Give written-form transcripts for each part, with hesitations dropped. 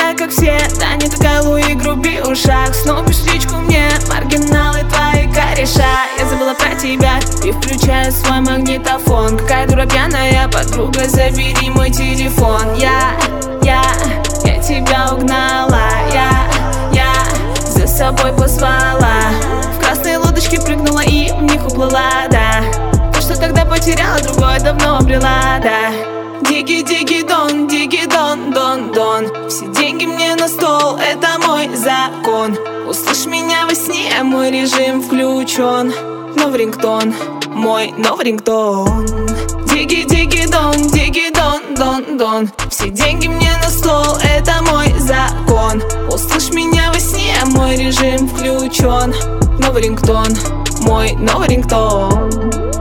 такая, как все, да не такая Луи, груби ушах. Снупишь личку мне, маргиналы твои кореша. Я забыла про тебя и включаю свой магнитофон. Какая дура пьяная подруга, забери мой телефон. Я тебя угнала, я за собой позвала. В красные лодочки прыгнула и в них уплыла, да. То, что тогда потеряла, другое давно обрела, да. Диги-диги-дон, диги-дон, дон-дон. Все деньги мне на стол, это мой закон. Услышь меня во сне, мой режим включен. Новый рингтон, мой новый рингтон. Диги-диги-дон, диги-дон, дон-дон. Все деньги мне на стол, это мой закон. Услышь меня во сне, мой режим включен. Новый рингтон, мой новый рингтон.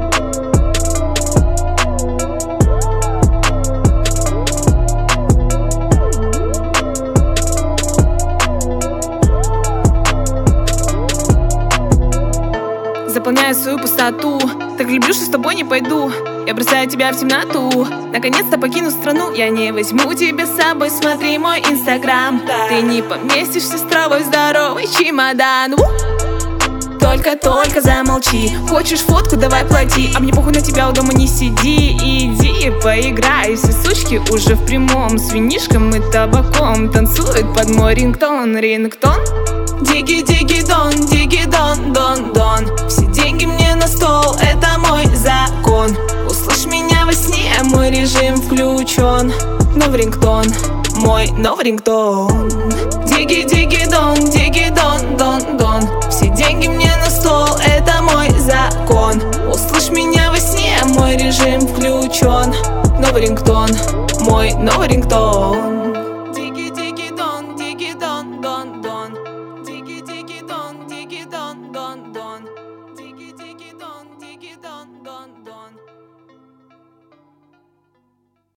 Заполняю свою пустоту. Так люблю, что с тобой не пойду. Я бросаю тебя в темноту. Наконец-то покину страну. Я не возьму тебя с собой. Смотри мой инстаграм. Ты не поместишься с травой в здоровый чемодан. Только замолчи. Хочешь фотку, давай плати. А мне похуй на тебя, у дома не сиди. Иди поиграй. Все сучки уже в прямом. С винишком и табаком танцуют под мой рингтон. Рингтон? Диги-диги-дон, диги-дон, дон-дон. Все деньги мне на стол, это мой закон. Услышь меня во сне, мой режим включен. Новый рингтон, мой новый рингтон. Диги-диги-дон, диги-дон, дон-дон. Все деньги мне на стол, это мой закон. Услышь меня во сне, мой режим включен. Новый рингтон, мой новый рингтон. Диги-диги-дон, диги-дон, дон-дон. Digi digi don, digi don don don.